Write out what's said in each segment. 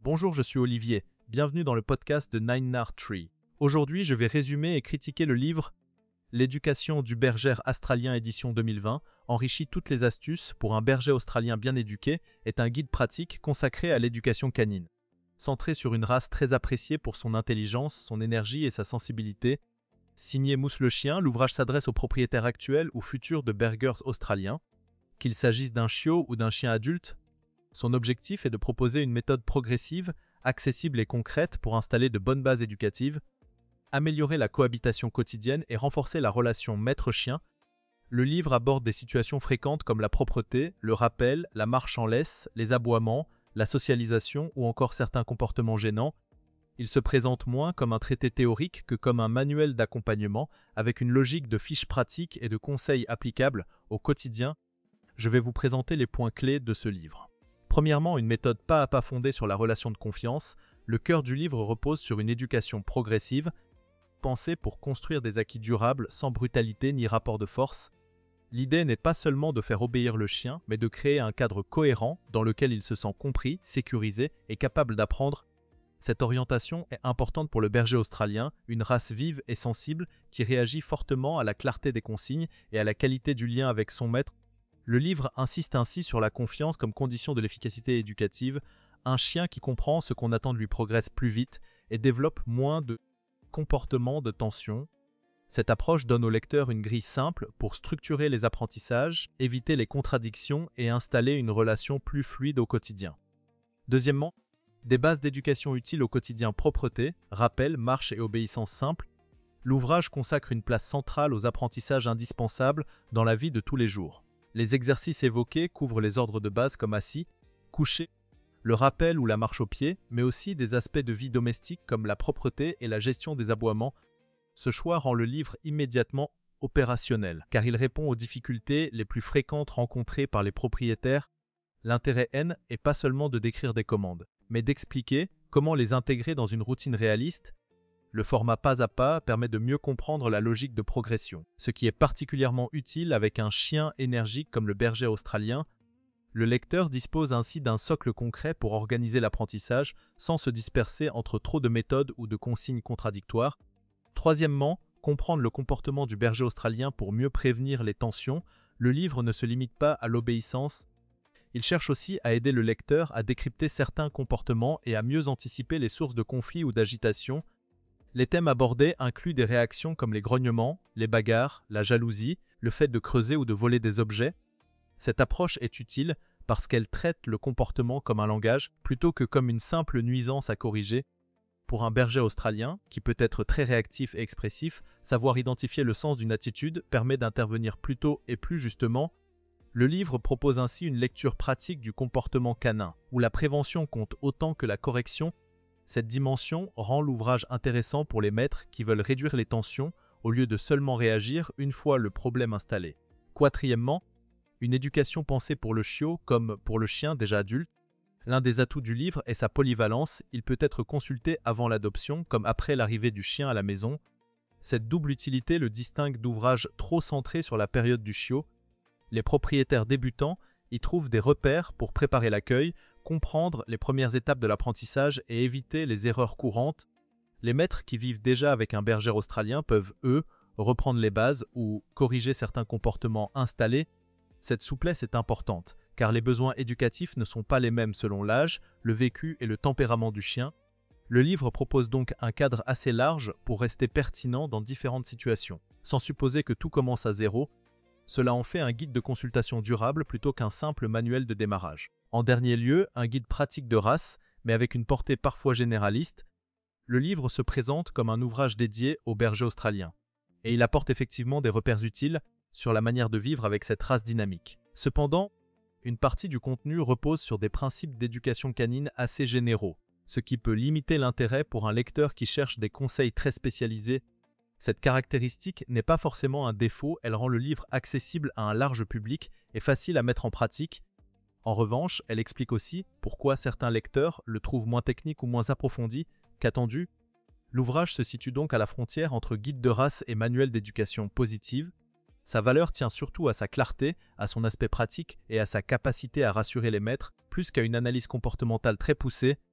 Bonjour, je suis Olivier. Bienvenue dans le podcast de Nine Nard Tree. Aujourd'hui, je vais résumer et critiquer le livre L'éducation du berger australien édition 2020, enrichit toutes les astuces pour un berger australien bien éduqué, est un guide pratique consacré à l'éducation canine. Centré sur une race très appréciée pour son intelligence, son énergie et sa sensibilité, signé Mousse le chien, l'ouvrage s'adresse aux propriétaires actuels ou futurs de bergers australiens. Qu'il s'agisse d'un chiot ou d'un chien adulte, son objectif est de proposer une méthode progressive, accessible et concrète pour installer de bonnes bases éducatives, améliorer la cohabitation quotidienne et renforcer la relation maître-chien. Le livre aborde des situations fréquentes comme la propreté, le rappel, la marche en laisse, les aboiements, la socialisation ou encore certains comportements gênants. Il se présente moins comme un traité théorique que comme un manuel d'accompagnement avec une logique de fiches pratiques et de conseils applicables au quotidien. Je vais vous présenter les points clés de ce livre. Premièrement, une méthode pas à pas fondée sur la relation de confiance. Le cœur du livre repose sur une éducation progressive, pensée pour construire des acquis durables sans brutalité ni rapport de force. L'idée n'est pas seulement de faire obéir le chien, mais de créer un cadre cohérent dans lequel il se sent compris, sécurisé et capable d'apprendre. Cette orientation est importante pour le berger australien, une race vive et sensible qui réagit fortement à la clarté des consignes et à la qualité du lien avec son maître. Le livre insiste ainsi sur la confiance comme condition de l'efficacité éducative. Un chien qui comprend ce qu'on attend de lui progresse plus vite et développe moins de comportements de tension. Cette approche donne au lecteur une grille simple pour structurer les apprentissages, éviter les contradictions et installer une relation plus fluide au quotidien. Deuxièmement, des bases d'éducation utiles au quotidien: propreté, rappel, marche et obéissance simple. L'ouvrage consacre une place centrale aux apprentissages indispensables dans la vie de tous les jours. Les exercices évoqués couvrent les ordres de base comme assis, couché, le rappel ou la marche au pied, mais aussi des aspects de vie domestique comme la propreté et la gestion des aboiements. Ce choix rend le livre immédiatement opérationnel, car il répond aux difficultés les plus fréquentes rencontrées par les propriétaires. L'intérêt est pas seulement de décrire des commandes, mais d'expliquer comment les intégrer dans une routine réaliste. Le format pas à pas permet de mieux comprendre la logique de progression, ce qui est particulièrement utile avec un chien énergique comme le berger australien. Le lecteur dispose ainsi d'un socle concret pour organiser l'apprentissage sans se disperser entre trop de méthodes ou de consignes contradictoires. Troisièmement, comprendre le comportement du berger australien pour mieux prévenir les tensions. Le livre ne se limite pas à l'obéissance. Il cherche aussi à aider le lecteur à décrypter certains comportements et à mieux anticiper les sources de conflits ou d'agitation. Les thèmes abordés incluent des réactions comme les grognements, les bagarres, la jalousie, le fait de creuser ou de voler des objets. Cette approche est utile parce qu'elle traite le comportement comme un langage plutôt que comme une simple nuisance à corriger. Pour un berger australien, qui peut être très réactif et expressif, savoir identifier le sens d'une attitude permet d'intervenir plus tôt et plus justement. Le livre propose ainsi une lecture pratique du comportement canin, où la prévention compte autant que la correction. Cette dimension rend l'ouvrage intéressant pour les maîtres qui veulent réduire les tensions au lieu de seulement réagir une fois le problème installé. Quatrièmement, une éducation pensée pour le chiot comme pour le chien déjà adulte. L'un des atouts du livre est sa polyvalence. Il peut être consulté avant l'adoption comme après l'arrivée du chien à la maison. Cette double utilité le distingue d'ouvrages trop centrés sur la période du chiot. Les propriétaires débutants y trouvent des repères pour préparer l'accueil, comprendre les premières étapes de l'apprentissage et éviter les erreurs courantes. Les maîtres qui vivent déjà avec un berger australien peuvent, eux, reprendre les bases ou corriger certains comportements installés. Cette souplesse est importante, car les besoins éducatifs ne sont pas les mêmes selon l'âge, le vécu et le tempérament du chien. Le livre propose donc un cadre assez large pour rester pertinent dans différentes situations, sans supposer que tout commence à zéro. Cela en fait un guide de consultation durable plutôt qu'un simple manuel de démarrage. En dernier lieu, un guide pratique de race, mais avec une portée parfois généraliste. Le livre se présente comme un ouvrage dédié aux bergers australiens, et il apporte effectivement des repères utiles sur la manière de vivre avec cette race dynamique. Cependant, une partie du contenu repose sur des principes d'éducation canine assez généraux, ce qui peut limiter l'intérêt pour un lecteur qui cherche des conseils très spécialisés. Cette caractéristique n'est pas forcément un défaut, elle rend le livre accessible à un large public et facile à mettre en pratique. En revanche, elle explique aussi pourquoi certains lecteurs le trouvent moins technique ou moins approfondi qu'attendu. L'ouvrage se situe donc à la frontière entre guide de race et manuel d'éducation positive. Sa valeur tient surtout à sa clarté, à son aspect pratique et à sa capacité à rassurer les maîtres, plus qu'à une analyse comportementale très poussée.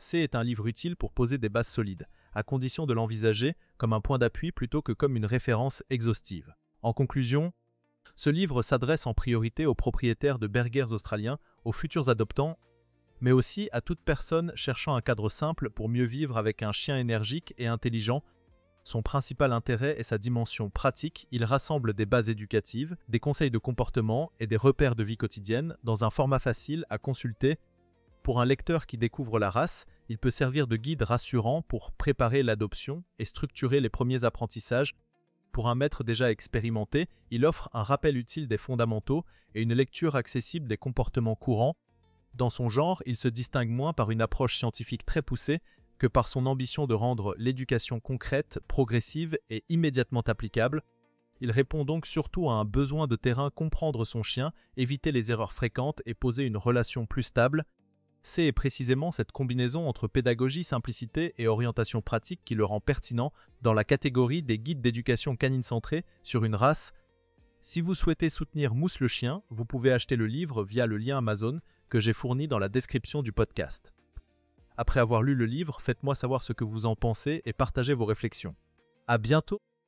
C est un livre utile pour poser des bases solides, à condition de l'envisager comme un point d'appui plutôt que comme une référence exhaustive. En conclusion, ce livre s'adresse en priorité aux propriétaires de bergers australiens, aux futurs adoptants, mais aussi à toute personne cherchant un cadre simple pour mieux vivre avec un chien énergique et intelligent. Son principal intérêt est sa dimension pratique. Il rassemble des bases éducatives, des conseils de comportement et des repères de vie quotidienne dans un format facile à consulter. Pour un lecteur qui découvre la race, il peut servir de guide rassurant pour préparer l'adoption et structurer les premiers apprentissages. Pour un maître déjà expérimenté, il offre un rappel utile des fondamentaux et une lecture accessible des comportements courants. Dans son genre, il se distingue moins par une approche scientifique très poussée que par son ambition de rendre l'éducation concrète, progressive et immédiatement applicable. Il répond donc surtout à un besoin de terrain: comprendre son chien, éviter les erreurs fréquentes et poser une relation plus stable. C'est précisément cette combinaison entre pédagogie, simplicité et orientation pratique qui le rend pertinent dans la catégorie des guides d'éducation canine centrés sur une race. Si vous souhaitez soutenir Mousse le chien, vous pouvez acheter le livre via le lien Amazon que j'ai fourni dans la description du podcast. Après avoir lu le livre, faites-moi savoir ce que vous en pensez et partagez vos réflexions. À bientôt!